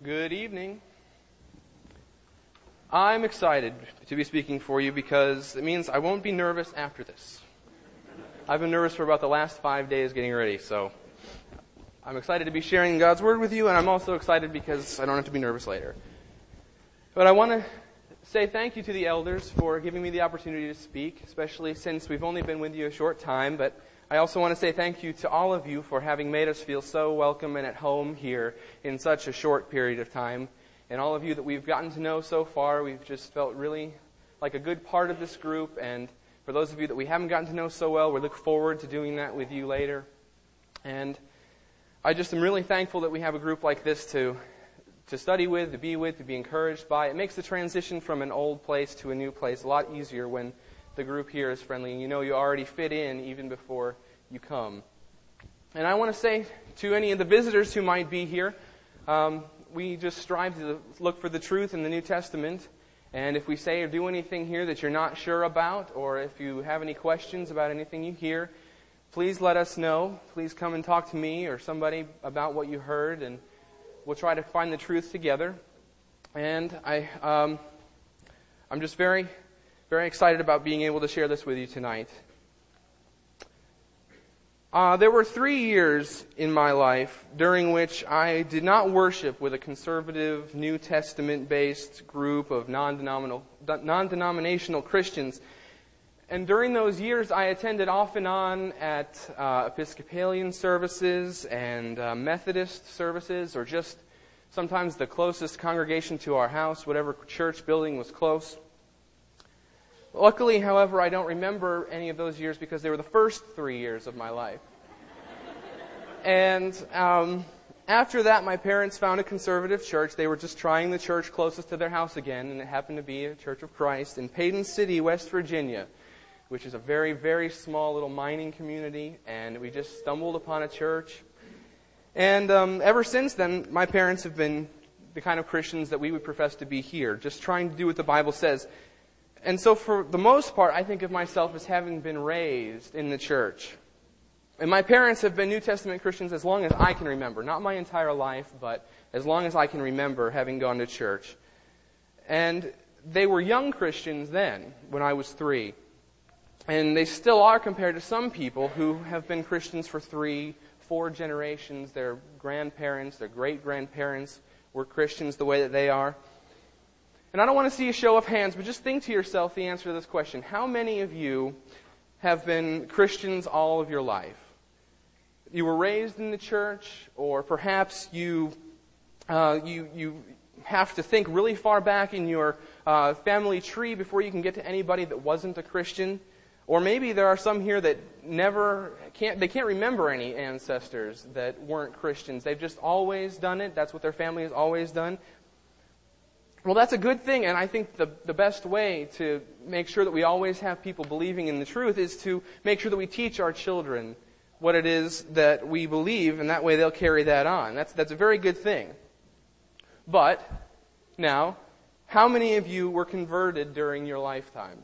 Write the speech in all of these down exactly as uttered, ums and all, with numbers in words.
Good evening. I'm excited to be speaking for you because it means I won't be nervous after this. I've been nervous for about the last five days getting ready, so I'm excited to be sharing God's Word with you, and I'm also excited because I don't have to be nervous later. But I want to say thank you to the elders for giving me the opportunity to speak, especially since we've only been with you a short time, but I also want to say thank you to all of you for having made us feel so welcome and at home here in such a short period of time. And all of you that we've gotten to know so far, we've just felt really like a good part of this group. And for those of you that we haven't gotten to know so well, we look forward to doing that with you later. And I just am really thankful that we have a group like this to to study with, to be with, to be encouraged by. It makes the transition from an old place to a new place a lot easier when the group here is friendly, and you know you already fit in even before you come. And I want to say to any of the visitors who might be here, um, we just strive to look for the truth in the New Testament. And if we say or do anything here that you're not sure about, or if you have any questions about anything you hear, please let us know. Please come and talk to me or somebody about what you heard, and we'll try to find the truth together. And I, um, I'm just very... Very excited about being able to share this with you tonight. Uh, there were three years in my life during which I did not worship with a conservative, New Testament-based group of non-denominational, non-denominational Christians. And during those years, I attended off and on at uh, Episcopalian services and uh, Methodist services, or just sometimes the closest congregation to our house, whatever church building was close. Luckily, however, I don't remember any of those years because they were the first three years of my life. And um, after that, my parents found a conservative church. They were just trying the church closest to their house again, and it happened to be a Church of Christ in Payton City, West Virginia, which is a very, very small little mining community, and we just stumbled upon a church. And um, ever since then, my parents have been the kind of Christians that we would profess to be here, just trying to do what the Bible says. And so for the most part, I think of myself as having been raised in the church. And my parents have been New Testament Christians as long as I can remember. Not my entire life, but as long as I can remember having gone to church. And they were young Christians then, when I was three. And they still are compared to some people who have been Christians for three, four generations. Their grandparents, their great-grandparents were Christians the way that they are. And I don't want to see a show of hands, but just think to yourself the answer to this question. How many of you have been Christians all of your life? You were raised in the church, or perhaps you uh, you you have to think really far back in your uh, family tree before you can get to anybody that wasn't a Christian. Or maybe there are some here that never can't they can't remember any ancestors that weren't Christians. They've just always done it. That's what their family has always done. Well, that's a good thing, and I think the, the best way to make sure that we always have people believing in the truth is to make sure that we teach our children what it is that we believe, and that way they'll carry that on. That's, that's a very good thing. But, now, how many of you were converted during your lifetime?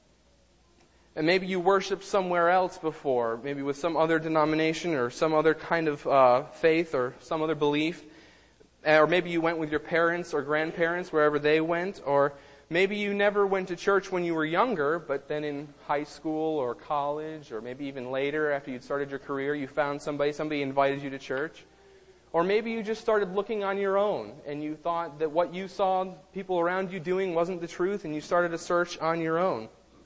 And maybe you worshiped somewhere else before, maybe with some other denomination or some other kind of uh, faith or some other belief. Or maybe you went with your parents or grandparents wherever they went. Or maybe you never went to church when you were younger, but then in high school or college, or maybe even later after you'd started your career, you found somebody, somebody invited you to church. Or maybe you just started looking on your own and you thought that what you saw people around you doing wasn't the truth, and you started a search on your own.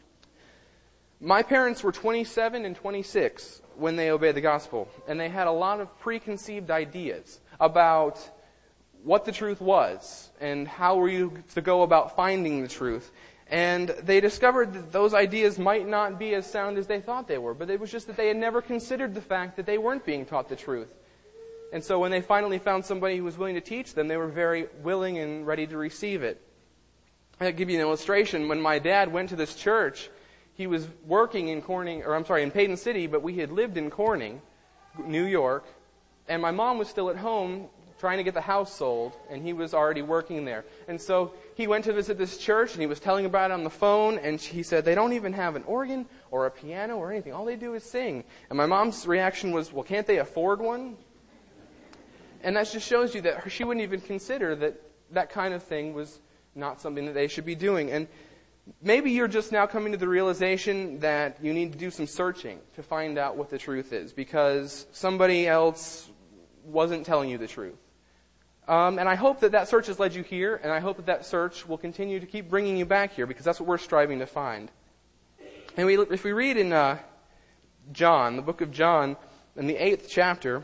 My parents were twenty-seven and twenty-six when they obeyed the gospel, and they had a lot of preconceived ideas about what the truth was, and how were you to go about finding the truth. And they discovered that those ideas might not be as sound as they thought they were, but it was just that they had never considered the fact that they weren't being taught the truth. And so when they finally found somebody who was willing to teach them, they were very willing and ready to receive it. I'll give you an illustration. When my dad went to this church, he was working in Corning, or I'm sorry, in Payton City, but we had lived in Corning, New York, and my mom was still at home trying to get the house sold, and he was already working there. And so he went to visit this church, and he was telling about it on the phone, and he said, they don't even have an organ or a piano or anything. All they do is sing. And my mom's reaction was, well, can't they afford one? And that just shows you that she wouldn't even consider that that kind of thing was not something that they should be doing. And maybe you're just now coming to the realization that you need to do some searching to find out what the truth is because somebody else wasn't telling you the truth. Um, and I hope that that search has led you here, and I hope that that search will continue to keep bringing you back here because that's what we're striving to find. And we, if we read in uh, John, the book of John, in the eighth chapter,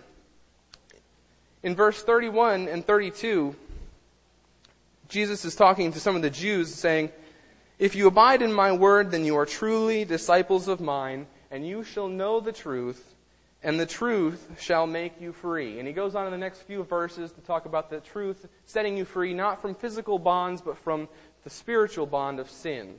in verse thirty-one and thirty-two, Jesus is talking to some of the Jews saying, "If you abide in my word, then you are truly disciples of mine, and you shall know the truth, and the truth shall make you free." And he goes on in the next few verses to talk about the truth setting you free, not from physical bonds, but from the spiritual bond of sin.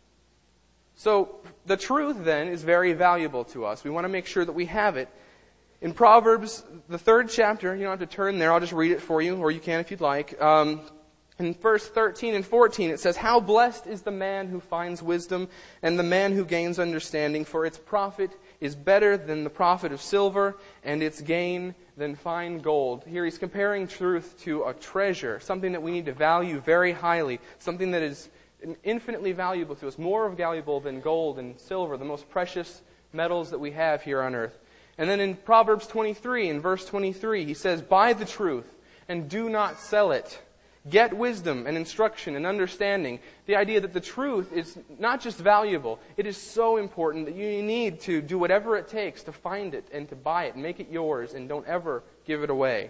So the truth then is very valuable to us. We want to make sure that we have it. In Proverbs, the third chapter, you don't have to turn there, I'll just read it for you, or you can if you'd like. Um, in verse thirteen and fourteen, it says, "How blessed is the man who finds wisdom, and the man who gains understanding, for its profit is better than the profit of silver, and its gain than fine gold." Here he's comparing truth to a treasure, something that we need to value very highly, something that is infinitely valuable to us, more valuable than gold and silver, the most precious metals that we have here on earth. And then in Proverbs twenty-three, in verse twenty-three, he says, "Buy the truth and do not sell it. Get wisdom and instruction and understanding." The idea that the truth is not just valuable, it is so important that you need to do whatever it takes to find it and to buy it and make it yours and don't ever give it away.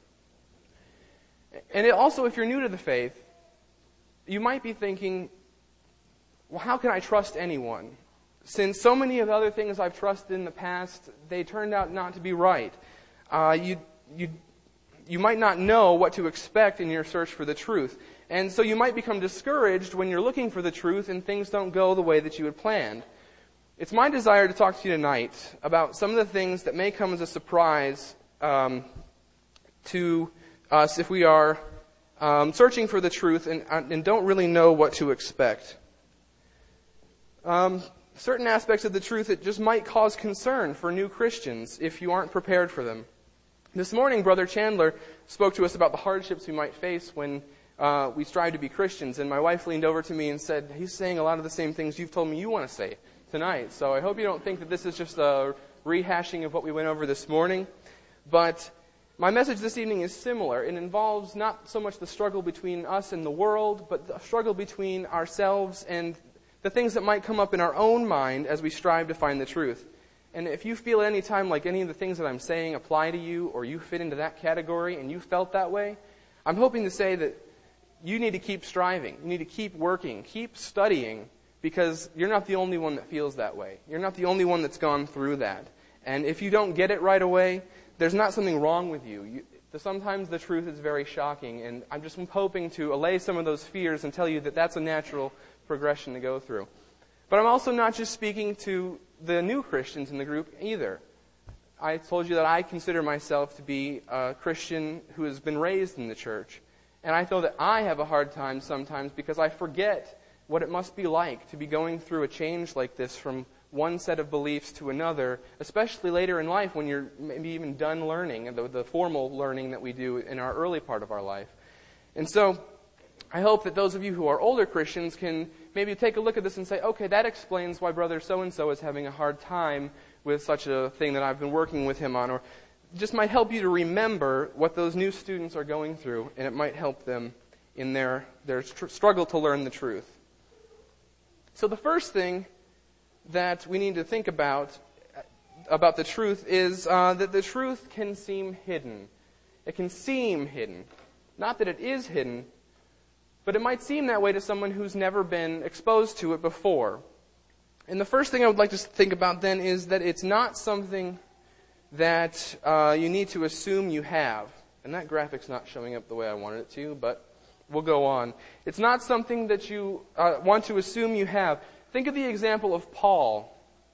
And it also, if you're new to the faith, you might be thinking, well, how can I trust anyone? Since so many of the other things I've trusted in the past, they turned out not to be right. Uh, you, you, you might not know what to expect in your search for the truth. And so you might become discouraged when you're looking for the truth and things don't go the way that you had planned. It's my desire to talk to you tonight about some of the things that may come as a surprise um, to us if we are um, searching for the truth and, and don't really know what to expect. Um, certain aspects of the truth that just might cause concern for new Christians if you aren't prepared for them. This morning, Brother Chandler spoke to us about the hardships we might face when uh, we strive to be Christians. And my wife leaned over to me and said, "He's saying a lot of the same things you've told me you want to say tonight. So I hope you don't think that this is just a rehashing of what we went over this morning." But my message this evening is similar. It involves not so much the struggle between us and the world, but the struggle between ourselves and the things that might come up in our own mind as we strive to find the truth. And if you feel at any time like any of the things that I'm saying apply to you, or you fit into that category and you felt that way, I'm hoping to say that you need to keep striving. You need to keep working, keep studying, because you're not the only one that feels that way. You're not the only one that's gone through that. And if you don't get it right away, there's not something wrong with you. you sometimes the truth is very shocking, and I'm just hoping to allay some of those fears and tell you that that's a natural progression to go through. But I'm also not just speaking to the new Christians in the group either. I told you that I consider myself to be a Christian who has been raised in the church. And I feel that I have a hard time sometimes because I forget what it must be like to be going through a change like this from one set of beliefs to another, especially later in life when you're maybe even done learning, the, the formal learning that we do in our early part of our life. And so I hope that those of you who are older Christians can maybe take a look at this and say, okay, that explains why brother so-and-so is having a hard time with such a thing that I've been working with him on, or just might help you to remember what those new students are going through, and it might help them in their, their tr- struggle to learn the truth. So the first thing that we need to think about about the truth is uh, that the truth can seem hidden. It can seem hidden. Not that it is hidden, but it might seem that way to someone who's never been exposed to it before. And the first thing I would like to think about then is that it's not something that uh, you need to assume you have. And that graphic's not showing up the way I wanted it to, but we'll go on. It's not something that you uh, want to assume you have. Think of the example of Paul,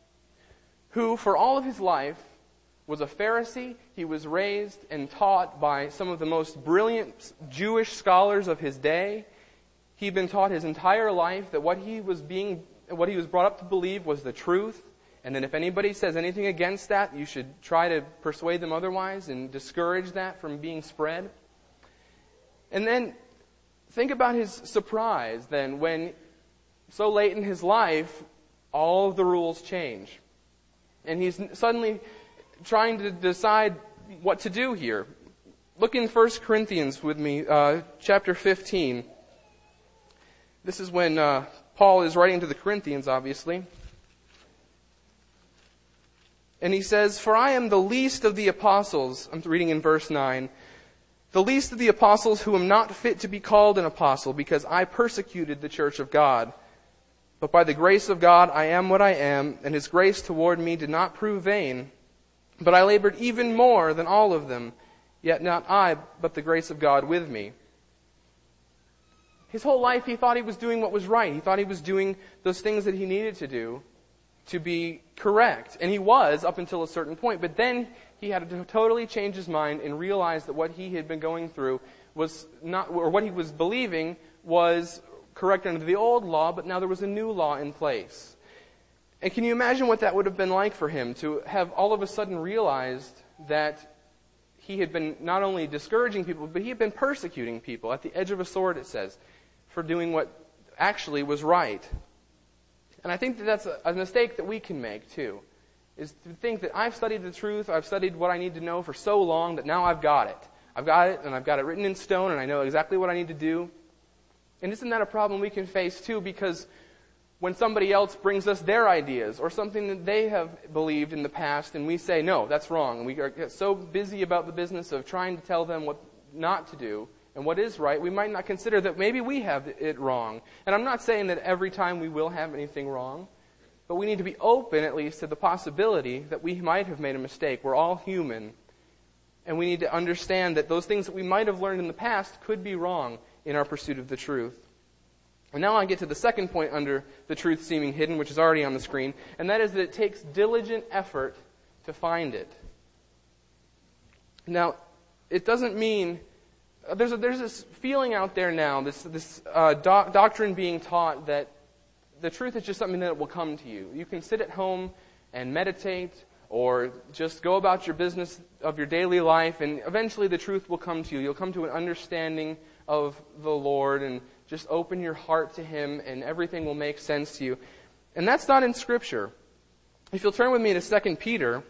who for all of his life was a Pharisee. He was raised and taught by some of the most brilliant Jewish scholars of his day. He'd been taught his entire life that what he was being, what he was brought up to believe was the truth, And then if anybody says anything against that, you should try to persuade them otherwise and discourage that from being spread. And then think about his surprise then when so late in his life, all of the rules change. And he's suddenly trying to decide what to do here. Look in First Corinthians with me, uh, chapter fifteen. This is when uh, Paul is writing to the Corinthians, obviously. And he says, "For I am the least of the apostles," I'm reading in verse nine, "the least of the apostles who am not fit to be called an apostle, because I persecuted the church of God. But by the grace of God I am what I am, and his grace toward me did not prove vain. But I labored even more than all of them, yet not I, but the grace of God with me." His whole life he thought he was doing what was right. He thought he was doing those things that he needed to do to be correct. And he was up until a certain point. But then he had to totally change his mind and realize that what he had been going through was not, or what he was believing was correct under the old law, but now there was a new law in place. And can you imagine what that would have been like for him to have all of a sudden realized that he had been not only discouraging people, but he had been persecuting people at the edge of a sword, it says, for doing what actually was right. And I think that that's a, a mistake that we can make too, is to think that I've studied the truth, I've studied what I need to know for so long that now I've got it. I've got it, and I've got it written in stone, and I know exactly what I need to do. And isn't that a problem we can face too? Because when somebody else brings us their ideas or something that they have believed in the past, and we say, no, that's wrong, and we are so busy about the business of trying to tell them what not to do and what is right, we might not consider that maybe we have it wrong. And I'm not saying that every time we will have anything wrong, but we need to be open at least to the possibility that we might have made a mistake. We're all human, and we need to understand that those things that we might have learned in the past could be wrong in our pursuit of the truth. And now I get to the second point under the truth seeming hidden, which is already on the screen, and that is that it takes diligent effort to find it. Now, it doesn't mean uh, there's a, there's this feeling out there now, this this uh, doc, doctrine being taught that the truth is just something that will come to you. You can sit at home and meditate, or just go about your business of your daily life, and eventually the truth will come to you. You'll come to an understanding of the Lord, and just open your heart to Him, and everything will make sense to you. And that's not in Scripture. If you'll turn with me to Second Peter,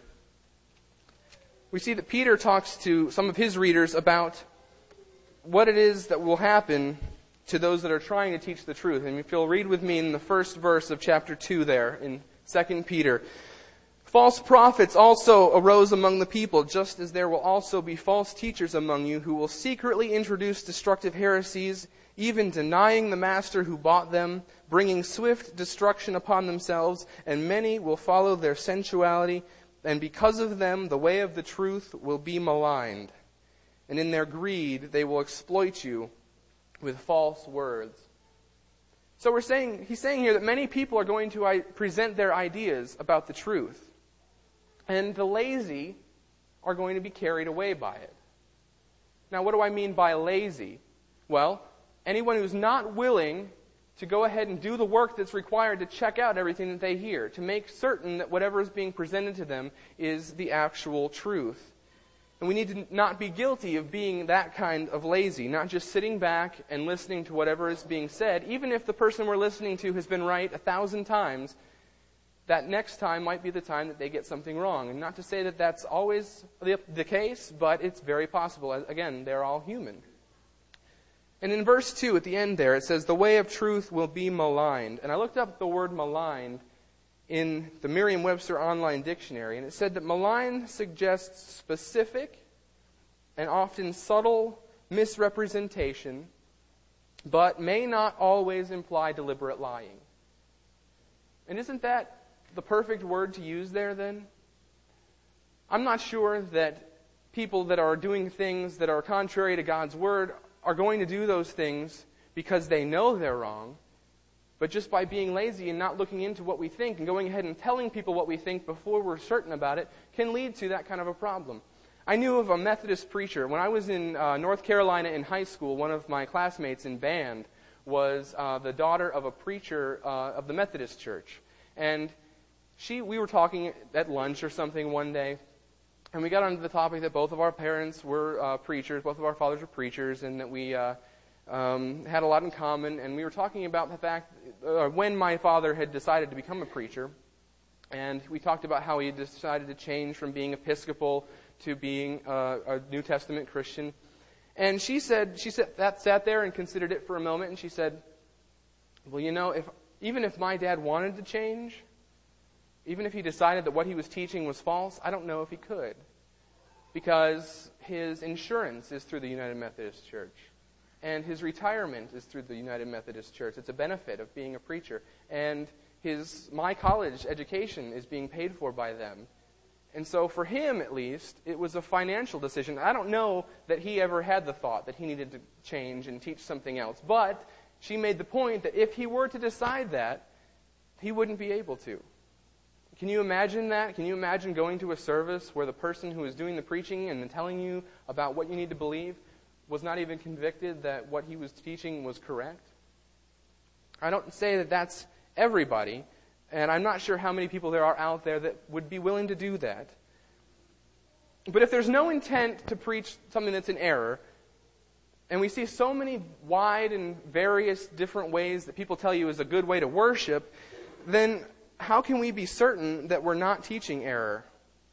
we see that Peter talks to some of his readers about what it is that will happen to those that are trying to teach the truth. And if you'll read with me in the first verse of chapter two there, in Second Peter, "False prophets also arose among the people, just as there will also be false teachers among you who will secretly introduce destructive heresies, even denying the master who bought them, bringing swift destruction upon themselves, and many will follow their sensuality, and because of them the way of the truth will be maligned. And in their greed they will exploit you with false words." So we're saying, he's saying here that many people are going to present their ideas about the truth. And the lazy are going to be carried away by it. Now, what do I mean by lazy? Well, anyone who's not willing to go ahead and do the work that's required to check out everything that they hear, to make certain that whatever is being presented to them is the actual truth. And we need to not be guilty of being that kind of lazy, not just sitting back and listening to whatever is being said, even if the person we're listening to has been right a thousand times. That next time might be the time that they get something wrong. And not to say that that's always the, the case, but it's very possible. Again, they're all human. And in verse two, at the end there, it says, "The way of truth will be maligned." And I looked up the word maligned in the Merriam-Webster Online Dictionary, and it said that malign suggests specific and often subtle misrepresentation, but may not always imply deliberate lying. And isn't that the perfect word to use there then? I'm not sure that people that are doing things that are contrary to God's Word are going to do those things because they know they're wrong, but just by being lazy and not looking into what we think and going ahead and telling people what we think before we're certain about it can lead to that kind of a problem. I knew of a Methodist preacher. When I was in uh, North Carolina in high school, one of my classmates in band was uh, the daughter of a preacher uh, of the Methodist church. And she, we were talking at lunch or something one day, and we got onto the topic that both of our parents were uh, preachers, both of our fathers were preachers, and that we uh, um, had a lot in common. And we were talking about the fact uh, when my father had decided to become a preacher, and we talked about how he decided to change from being Episcopal to being uh, a New Testament Christian. And she said, she sat, that, sat there and considered it for a moment, and she said, well, you know, if even if my dad wanted to change, even if he decided that what he was teaching was false, I don't know if he could. Because his insurance is through the United Methodist Church. And his retirement is through the United Methodist Church. It's a benefit of being a preacher. And his my college education is being paid for by them. And so for him, at least, it was a financial decision. I don't know that he ever had the thought that he needed to change and teach something else. But she made the point that if he were to decide that, he wouldn't be able to. Can you imagine that? Can you imagine going to a service where the person who is doing the preaching and telling you about what you need to believe was not even convicted that what he was teaching was correct? I don't say that that's everybody, and I'm not sure how many people there are out there that would be willing to do that. But if there's no intent to preach something that's in error, and we see so many wide and various different ways that people tell you is a good way to worship, then how can we be certain that we're not teaching error?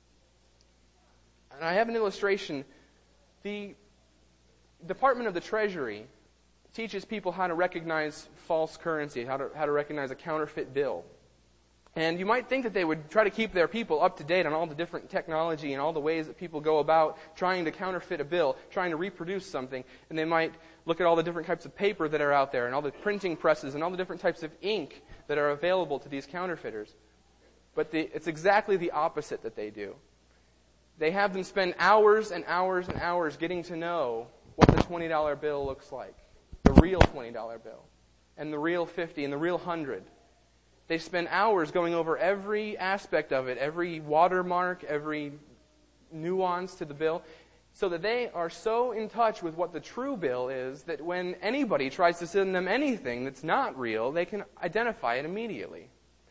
And I have an illustration. The Department of the Treasury teaches people how to recognize false currency, how to how to recognize a counterfeit bill. And you might think that they would try to keep their people up to date on all the different technology and all the ways that people go about trying to counterfeit a bill, trying to reproduce something. And they might look at all the different types of paper that are out there and all the printing presses and all the different types of ink that are available to these counterfeiters. But the, it's exactly the opposite that they do. They have them spend hours and hours and hours getting to know what the twenty dollar bill looks like, the real twenty dollar bill, and the real fifty and the real one hundred. They spend hours going over every aspect of it, every watermark, every nuance to the bill, so that they are so in touch with what the true bill is that when anybody tries to send them anything that's not real, they can identify it immediately.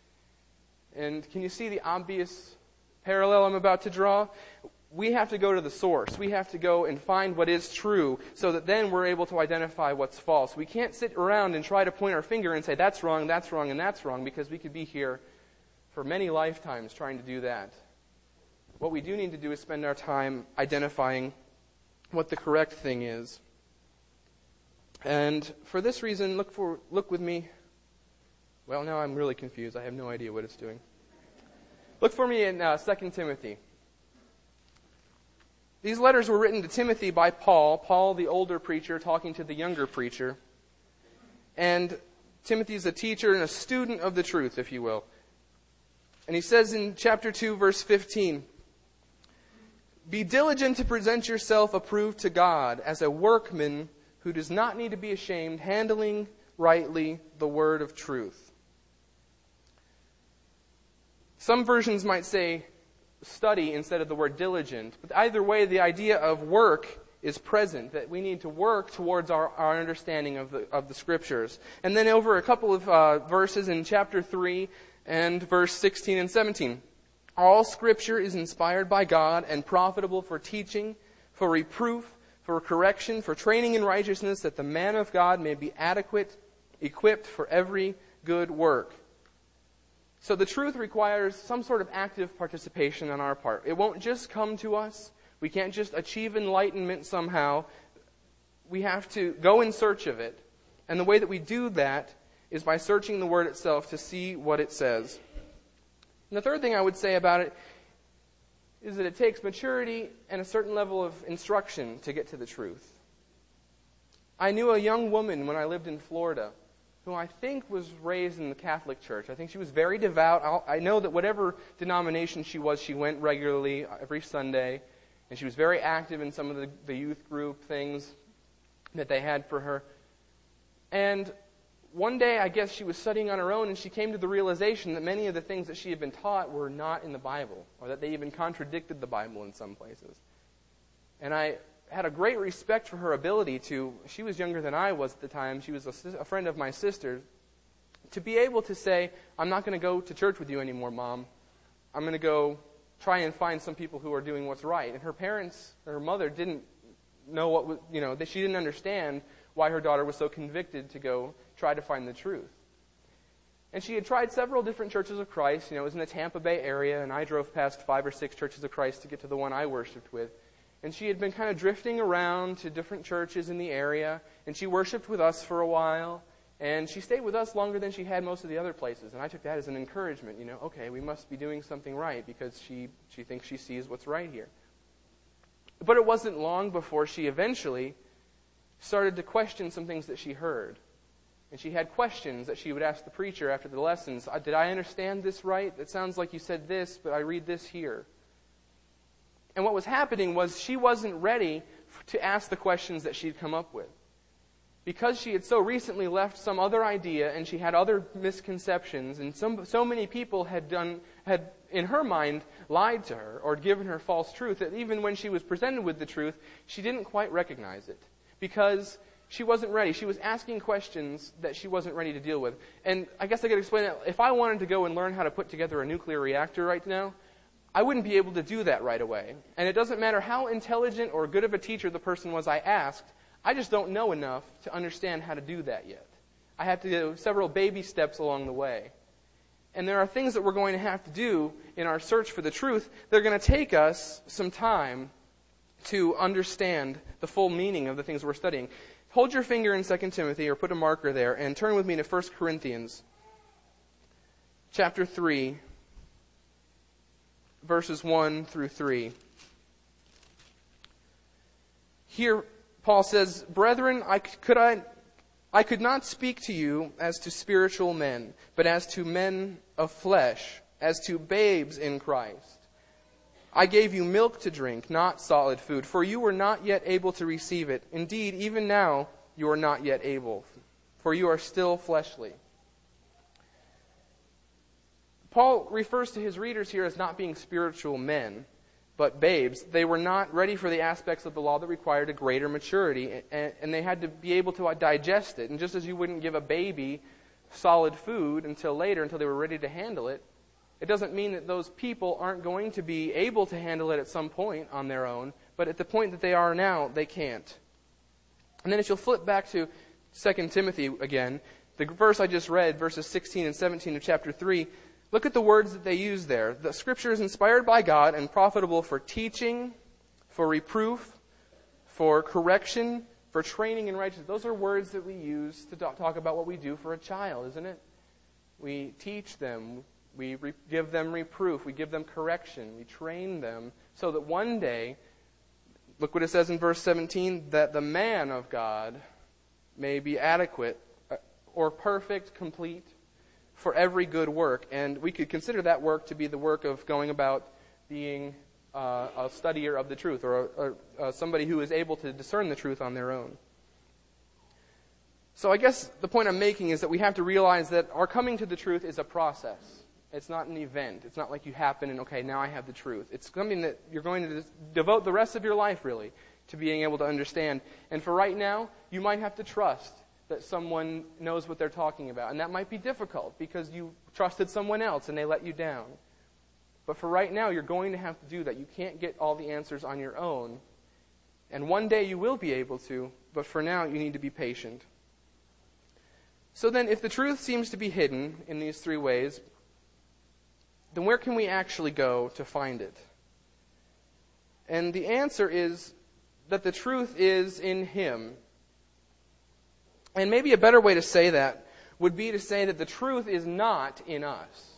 And can you see the obvious parallel I'm about to draw? We have to go to the source. We have to go and find what is true so that then we're able to identify what's false. We can't sit around and try to point our finger and say, that's wrong, that's wrong, and that's wrong, because we could be here for many lifetimes trying to do that. What we do need to do is spend our time identifying what the correct thing is. And for this reason, look for look with me. Well, now I'm really confused. I have no idea what it's doing. Look for me in uh, Second Timothy. These letters were written to Timothy by Paul, Paul the older preacher talking to the younger preacher. And Timothy is a teacher and a student of the truth, if you will. And he says in chapter two, verse fifteen, "Be diligent to present yourself approved to God as a workman who does not need to be ashamed, handling rightly the word of truth." Some versions might say study instead of the word diligent. But either way, the idea of work is present, that we need to work towards our, our understanding of the of the Scriptures. And then over a couple of uh, verses in chapter three and verse sixteen and seventeen. "All Scripture is inspired by God and profitable for teaching, for reproof, for correction, for training in righteousness, that the man of God may be adequate, equipped for every good work." So the truth requires some sort of active participation on our part. It won't just come to us. We can't just achieve enlightenment somehow. We have to go in search of it. And the way that we do that is by searching the Word itself to see what it says. And the third thing I would say about it is that it takes maturity and a certain level of instruction to get to the truth. I knew a young woman when I lived in Florida who I think was raised in the Catholic Church. I think she was very devout. I'll, I know that whatever denomination she was, she went regularly every Sunday. And she was very active in some of the, the youth group things that they had for her. And one day, I guess she was studying on her own, and she came to the realization that many of the things that she had been taught were not in the Bible, or that they even contradicted the Bible in some places. And I had a great respect for her ability to, she was younger than I was at the time, she was a, a friend of my sister's, to be able to say, "I'm not going to go to church with you anymore, Mom. I'm going to go try and find some people who are doing what's right. And her parents, her mother didn't know what, was, you know, that she didn't understand why her daughter was so convicted to go try to find the truth. And she had tried several different churches of Christ. You know, it was in the Tampa Bay area, and I drove past five or six churches of Christ to get to the one I worshiped with. And she had been kind of drifting around to different churches in the area, and she worshiped with us for a while. And she stayed with us longer than she had most of the other places. And I took that as an encouragement, you know, okay, we must be doing something right because she, she thinks she sees what's right here. But it wasn't long before she eventually started to question some things that she heard. And she had questions that she would ask the preacher after the lessons. Did I understand this right? It sounds like you said this, but I read this here. And what was happening was she wasn't ready to ask the questions that she'd come up with. Because she had so recently left some other idea and she had other misconceptions, and some, so many people had done, had in her mind lied to her or given her false truth, that even when she was presented with the truth, she didn't quite recognize it. Because she wasn't ready. She was asking questions that she wasn't ready to deal with. And I guess I could explain that. If I wanted to go and learn how to put together a nuclear reactor right now, I wouldn't be able to do that right away. And it doesn't matter how intelligent or good of a teacher the person was I asked, I just don't know enough to understand how to do that yet. I have to do several baby steps along the way. And there are things that we're going to have to do in our search for the truth. They're going to take us some time to understand the full meaning of the things we're studying. Hold your finger in Second Timothy, or put a marker there, and turn with me to First Corinthians chapter three, verses one through three. Here, Paul says, "Brethren, I could I, I could not speak to you as to spiritual men, but as to men of flesh, as to babes in Christ. I gave you milk to drink, not solid food, for you were not yet able to receive it. Indeed, even now you are not yet able, for you are still fleshly." Paul refers to his readers here as not being spiritual men, but babes. They were not ready for the aspects of the law that required a greater maturity, and, and they had to be able to digest it. And just as you wouldn't give a baby solid food until later, until they were ready to handle it, it doesn't mean that those people aren't going to be able to handle it at some point on their own, but at the point that they are now, they can't. And then if you'll flip back to Second Timothy again, the verse I just read, verses sixteen and seventeen of chapter three, look at the words that they use there. The Scripture is inspired by God and profitable for teaching, for reproof, for correction, for training in righteousness. Those are words that we use to talk about what we do for a child, isn't it? We teach them, we re- give them reproof, we give them correction, we train them so that one day, look what it says in verse seventeen, that the man of God may be adequate or perfect, complete, for every good work. And we could consider that work to be the work of going about being uh, a studier of the truth, or, or uh, somebody who is able to discern the truth on their own. So I guess the point I'm making is that we have to realize that our coming to the truth is a process. It's not an event. It's not like you happen and, okay, now I have the truth. It's something that you're going to devote the rest of your life, really, to being able to understand. And for right now, you might have to trust that someone knows what they're talking about. And that might be difficult because you trusted someone else and they let you down. But for right now, you're going to have to do that. You can't get all the answers on your own. And one day you will be able to, but for now you need to be patient. So then, if the truth seems to be hidden in these three ways, then where can we actually go to find it? And the answer is that the truth is in Him. And maybe a better way to say that would be to say that the truth is not in us.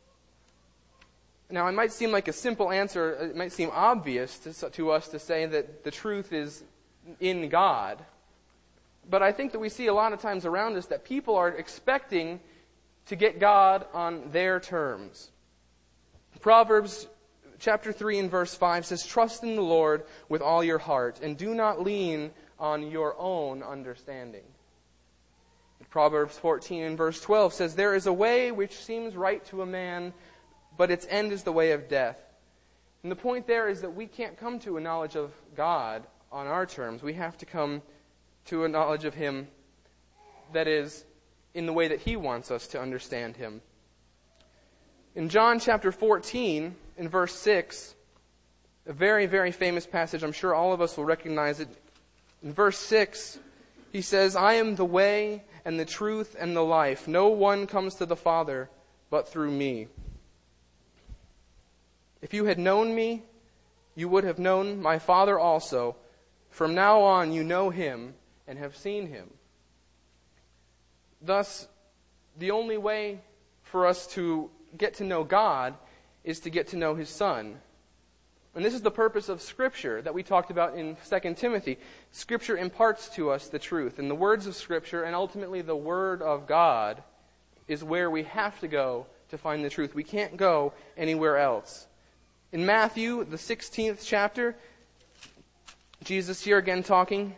Now, it might seem like a simple answer. It might seem obvious to, to us to say that the truth is in God. But I think that we see a lot of times around us that people are expecting to get God on their terms. Proverbs chapter three and verse five says, "Trust in the Lord with all your heart, and do not lean on your own understanding." Proverbs fourteen and verse twelve says, "There is a way which seems right to a man, but its end is the way of death." And the point there is that we can't come to a knowledge of God on our terms. We have to come to a knowledge of Him that is in the way that He wants us to understand Him. In John chapter fourteen, in verse six, a very, very famous passage, I'm sure all of us will recognize it. In verse six, he says, I am the way and the truth and the life. No one comes to the Father but through me. If you had known me, you would have known my Father also. From now on you know him and have seen him. Thus, the only way for us to get to know God is to get to know his Son. And this is the purpose of Scripture that we talked about in Second Timothy. Scripture imparts to us the truth. And the words of Scripture, and ultimately the Word of God, is where we have to go to find the truth. We can't go anywhere else. In Matthew, the sixteenth chapter, Jesus here again talking,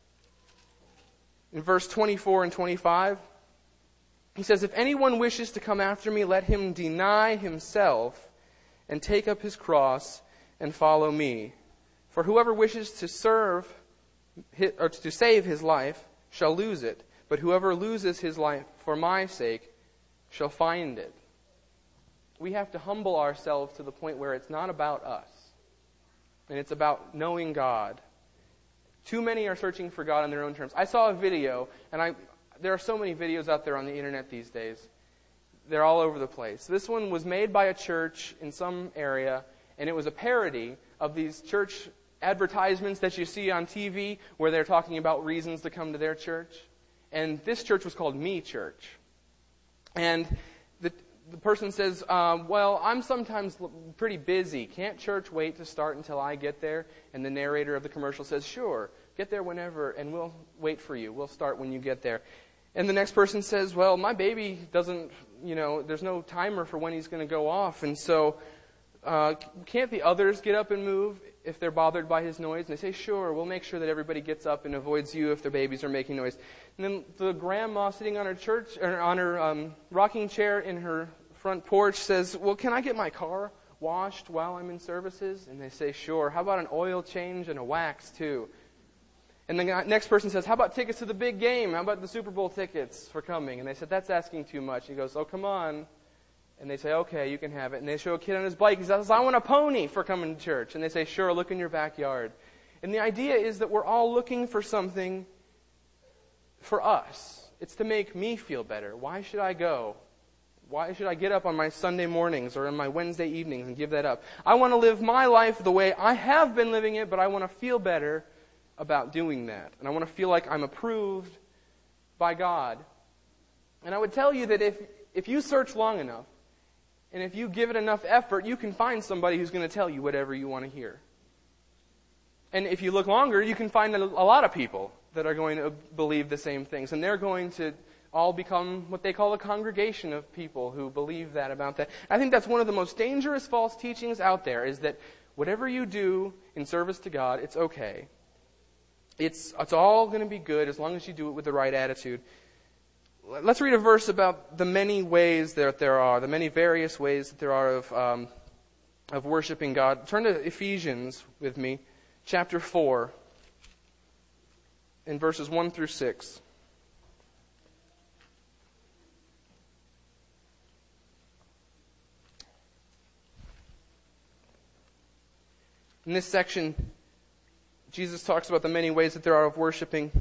in verse twenty-four and twenty-five, he says, if anyone wishes to come after me, let him deny himself and take up his cross and follow me. For whoever wishes to serve or to save his life shall lose it, but whoever loses his life for my sake shall find it. We have to humble ourselves to the point where it's not about us, and it's about knowing God. Too many are searching for God on their own terms. I saw a video, and I there are so many videos out there on the internet these days. They're all over the place. This one was made by a church in some area, and it was a parody of these church advertisements that you see on T V where they're talking about reasons to come to their church. And this church was called Me Church. And the the person says, um, well, I'm sometimes pretty busy. Can't church wait to start until I get there? And the narrator of the commercial says, sure, get there whenever, and we'll wait for you. We'll start when you get there. And the next person says, well, my baby doesn't, you know, there's no timer for when he's going to go off. And so uh, can't the others get up and move if they're bothered by his noise? And they say, sure, we'll make sure that everybody gets up and avoids you if their babies are making noise. And then the grandma sitting on her church, or on her um, rocking chair in her front porch says, well, can I get my car washed while I'm in services? And they say, sure. How about an oil change and a wax too? And the next person says, how about tickets to the big game? How about the Super Bowl tickets for coming? And they said, that's asking too much. He goes, oh, come on. And they say, okay, you can have it. And they show a kid on his bike. He says, I want a pony for coming to church. And they say, sure, look in your backyard. And the idea is that we're all looking for something for us. It's to make me feel better. Why should I go? Why should I get up on my Sunday mornings or on my Wednesday evenings and give that up? I want to live my life the way I have been living it, but I want to feel better about doing that. And I want to feel like I'm approved by God. And I would tell you that if, if you search long enough, and if you give it enough effort, you can find somebody who's going to tell you whatever you want to hear. And if you look longer, you can find a, a lot of people that are going to believe the same things. And they're going to all become what they call a congregation of people who believe that about that. I think that's one of the most dangerous false teachings out there, is that whatever you do in service to God, it's okay. It's, it's all going to be good as long as you do it with the right attitude. Let's read a verse about the many ways that there are, the many various ways that there are of um, of worshiping God. Turn to Ephesians with me, chapter four, in verses one through six. In this section, Jesus talks about the many ways that there are of worshiping.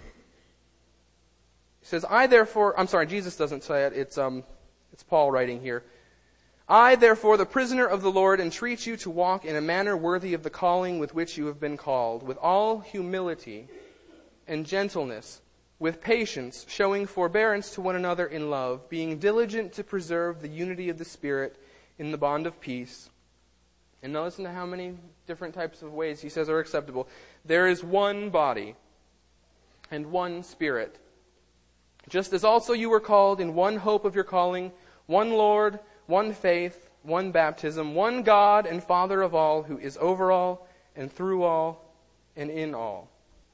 He says, I therefore, I'm sorry, Jesus doesn't say it, it's, um, it's Paul writing here. I therefore, the prisoner of the Lord, entreat you to walk in a manner worthy of the calling with which you have been called, with all humility and gentleness, with patience, showing forbearance to one another in love, being diligent to preserve the unity of the Spirit in the bond of peace. And now listen to how many different types of ways he says are acceptable. There is one body and one Spirit, just as also you were called in one hope of your calling, one Lord, one faith, one baptism, one God and Father of all, who is over all and through all and in all.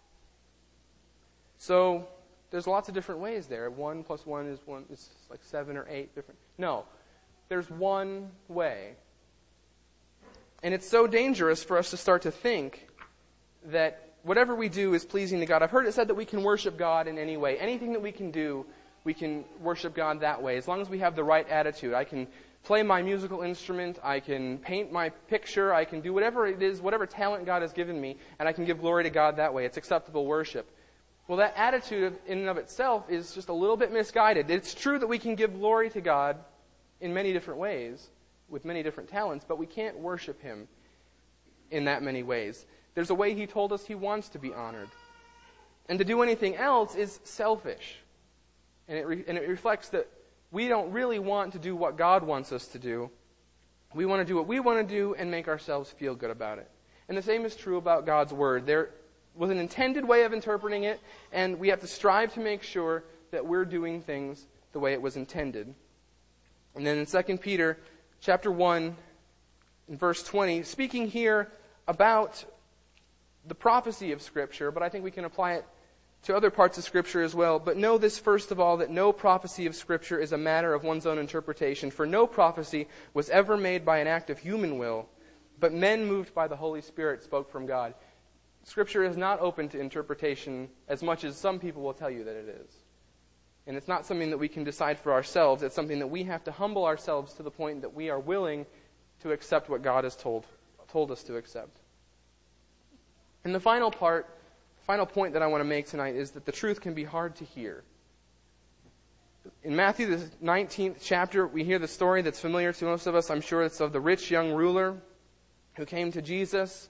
So there's lots of different ways there. One plus one is one. It's like seven or eight different. No, there's one way. And it's so dangerous for us to start to think that whatever we do is pleasing to God. I've heard it said that we can worship God in any way. Anything that we can do, we can worship God that way. As long as we have the right attitude. I can play my musical instrument, I can paint my picture, I can do whatever it is, whatever talent God has given me, and I can give glory to God that way. It's acceptable worship. Well, that attitude in and of itself is just a little bit misguided. It's true that we can give glory to God in many different ways, with many different talents, but we can't worship Him in that many ways. There's a way He told us He wants to be honored. And to do anything else is selfish. And it, re- and it reflects that we don't really want to do what God wants us to do. We want to do what we want to do and make ourselves feel good about it. And the same is true about God's Word. There was an intended way of interpreting it, and we have to strive to make sure that we're doing things the way it was intended. And then in Second Peter chapter one, in verse twenty, speaking here about the prophecy of Scripture, but I think we can apply it to other parts of Scripture as well. But know this first of all, that no prophecy of Scripture is a matter of one's own interpretation. For no prophecy was ever made by an act of human will, but men moved by the Holy Spirit spoke from God. Scripture is not open to interpretation as much as some people will tell you that it is. And it's not something that we can decide for ourselves. It's something that we have to humble ourselves to the point that we are willing to accept what God has told, told us to accept. And the final part, final point that I want to make tonight is that the truth can be hard to hear. In Matthew, the nineteenth chapter, we hear the story that's familiar to most of us. I'm sure it's of the rich young ruler who came to Jesus.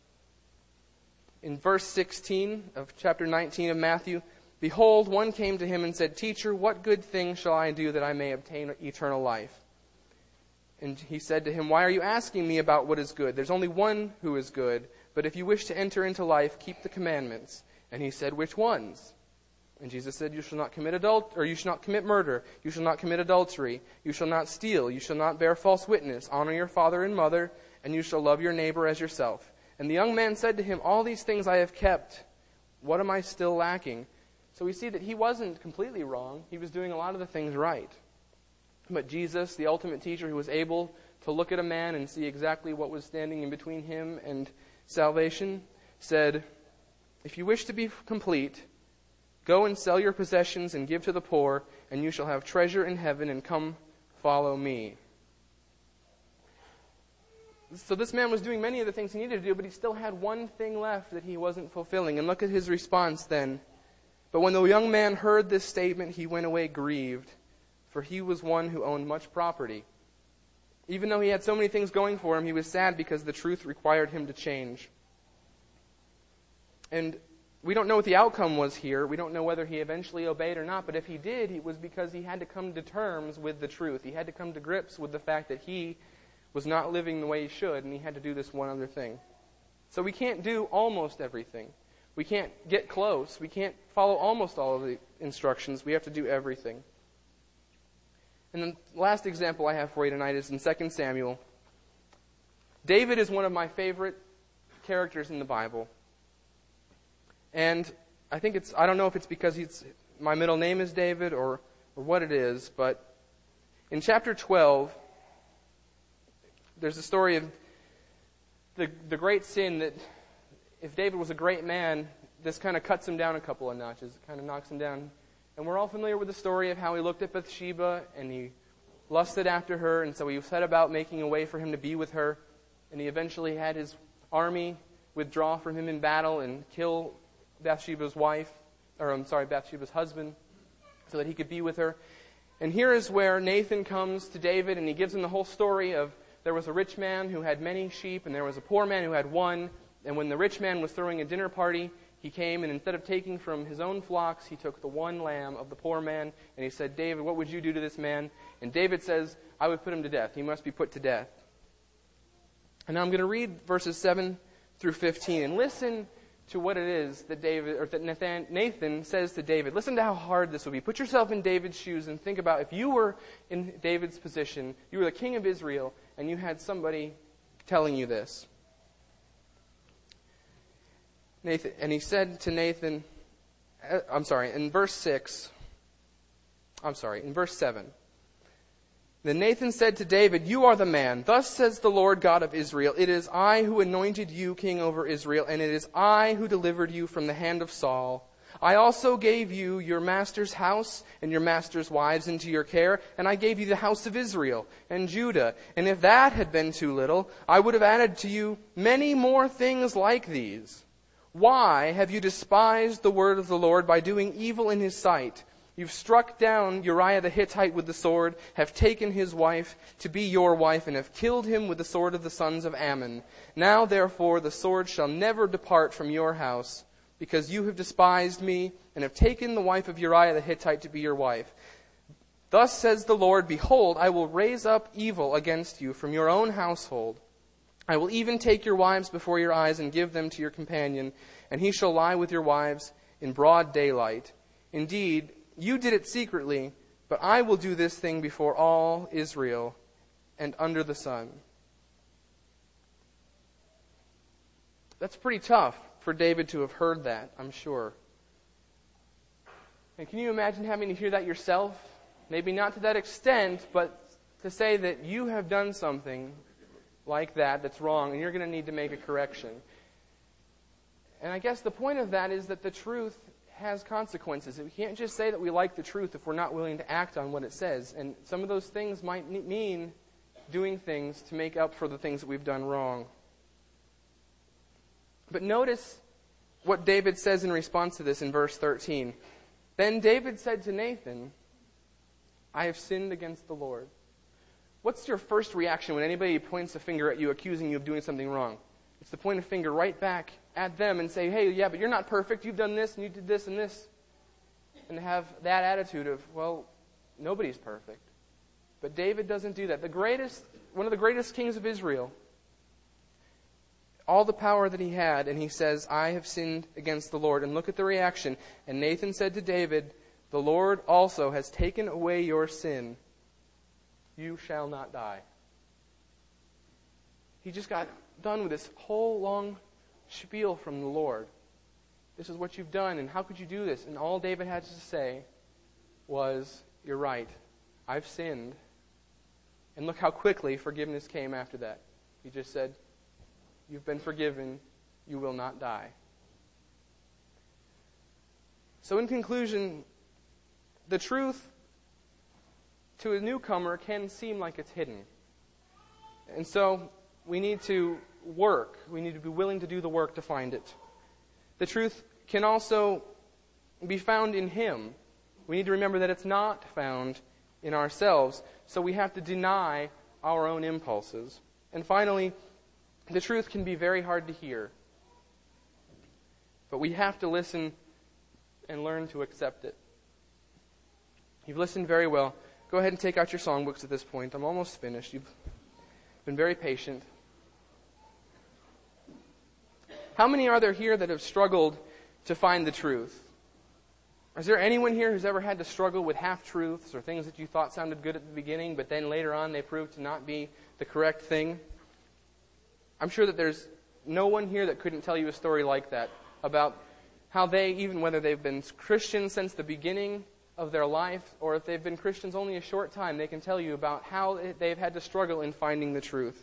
In verse sixteen of chapter nineteen of Matthew, behold, one came to him and said, Teacher, what good thing shall I do that I may obtain eternal life? And he said to him, Why are you asking me about what is good? There's only one who is good. But if you wish to enter into life, keep the commandments. And he said, Which ones? And Jesus said, You shall not commit adult, or you shall not commit murder. You shall not commit adultery. You shall not steal. You shall not bear false witness. Honor your father and mother, and you shall love your neighbor as yourself. And the young man said to him, All these things I have kept. What am I still lacking? So we see that he wasn't completely wrong. He was doing a lot of the things right. But Jesus, the ultimate teacher who was able to look at a man and see exactly what was standing in between him and salvation, said, If you wish to be complete, go and sell your possessions and give to the poor, and you shall have treasure in heaven, and come follow me. So this man was doing many of the things he needed to do, but he still had one thing left that he wasn't fulfilling. And look at his response then. But when the young man heard this statement, he went away grieved, for he was one who owned much property. Even though he had so many things going for him, he was sad because the truth required him to change. And we don't know what the outcome was here. We don't know whether he eventually obeyed or not. But if he did, it was because he had to come to terms with the truth. He had to come to grips with the fact that he was not living the way he should, and he had to do this one other thing. So we can't do almost everything. We can't get close. We can't follow almost all of the instructions. We have to do everything. And then the last example I have for you tonight is in Second Samuel. David is one of my favorite characters in the Bible. And I think it's, I don't know if it's because he's, my middle name is David or, or what it is, but in chapter twelve, there's a story of the, the great sin that if David was a great man, this kind of cuts him down a couple of notches. It kind of knocks him down. And we're all familiar with the story of how he looked at Bathsheba and he lusted after her, and so he set about making a way for him to be with her. And he eventually had his army withdraw from him in battle and kill Bathsheba's wife, or I'm sorry, Bathsheba's husband, so that he could be with her. And here is where Nathan comes to David and he gives him the whole story of there was a rich man who had many sheep and there was a poor man who had one. And when the rich man was throwing a dinner party, he came, and instead of taking from his own flocks, he took the one lamb of the poor man, and he said, David, what would you do to this man? And David says, I would put him to death. He must be put to death. And now I'm going to read verses seven through fifteen, and listen to what it is that David, or that Nathan, Nathan says to David. Listen to how hard this would be. Put yourself in David's shoes and think about if you were in David's position, you were the king of Israel, and you had somebody telling you this. Nathan, and he said to Nathan, uh, I'm sorry, in verse six, I'm sorry, in verse seven. Then Nathan said to David, You are the man. Thus says the Lord God of Israel, It is I who anointed you king over Israel, and it is I who delivered you from the hand of Saul. I also gave you your master's house and your master's wives into your care, and I gave you the house of Israel and Judah. And if that had been too little, I would have added to you many more things like these. Why have you despised the word of the Lord by doing evil in his sight? You've struck down Uriah the Hittite with the sword, have taken his wife to be your wife, and have killed him with the sword of the sons of Ammon. Now, therefore, the sword shall never depart from your house, because you have despised me, and have taken the wife of Uriah the Hittite to be your wife. Thus says the Lord, behold, I will raise up evil against you from your own household. I will even take your wives before your eyes and give them to your companion, and he shall lie with your wives in broad daylight. Indeed, you did it secretly, but I will do this thing before all Israel and under the sun. That's pretty tough for David to have heard that, I'm sure. And can you imagine having to hear that yourself? Maybe not to that extent, but to say that you have done something like that that's wrong, and you're going to need to make a correction. And I guess the point of that is that the truth has consequences. We can't just say that we like the truth if we're not willing to act on what it says. And some of those things might mean doing things to make up for the things that we've done wrong. But notice what David says in response to this in verse thirteen. Then David said to Nathan, I have sinned against the Lord. What's your first reaction when anybody points a finger at you, accusing you of doing something wrong? It's to point a finger right back at them and say, hey, yeah, but you're not perfect. You've done this and you did this and this. And have that attitude of, well, nobody's perfect. But David doesn't do that. The greatest, one of the greatest kings of Israel, all the power that he had, and he says, I have sinned against the Lord. And look at the reaction. And Nathan said to David, the Lord also has taken away your sin. You shall not die. He just got done with this whole long spiel from the Lord. This is what you've done, and how could you do this? And all David had to say was, you're right, I've sinned. And look how quickly forgiveness came after that. He just said, you've been forgiven, you will not die. So in conclusion, the truth to a newcomer can seem like it's hidden. And so we need to work. We need to be willing to do the work to find it. The truth can also be found in Him. We need to remember that it's not found in ourselves, so we have to deny our own impulses. And finally, the truth can be very hard to hear, but we have to listen and learn to accept it. You've listened very well. Go ahead and take out your songbooks at this point. I'm almost finished. You've been very patient. How many are there here that have struggled to find the truth? Is there anyone here who's ever had to struggle with half-truths or things that you thought sounded good at the beginning, but then later on they proved to not be the correct thing? I'm sure that there's no one here that couldn't tell you a story like that about how they, even whether they've been Christians since the beginning of their life, or if they've been Christians only a short time, they can tell you about how they've had to struggle in finding the truth.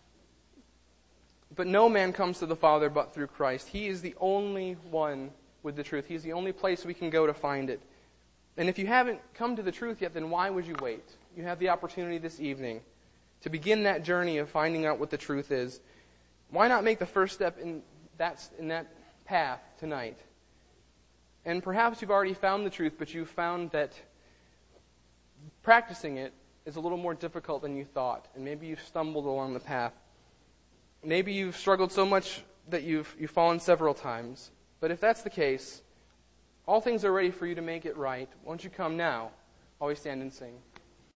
But no man comes to the Father but through Christ. He is the only one with the truth. He's the only place we can go to find it. And if you haven't come to the truth yet, then why would you wait? You have the opportunity this evening to begin that journey of finding out what the truth is. Why not make the first step in that, in that path tonight? And perhaps you've already found the truth, but you've found that practicing it is a little more difficult than you thought. And maybe you've stumbled along the path. Maybe you've struggled so much that you've, you've fallen several times. But if that's the case, all things are ready for you to make it right. Won't you come now while we stand and sing?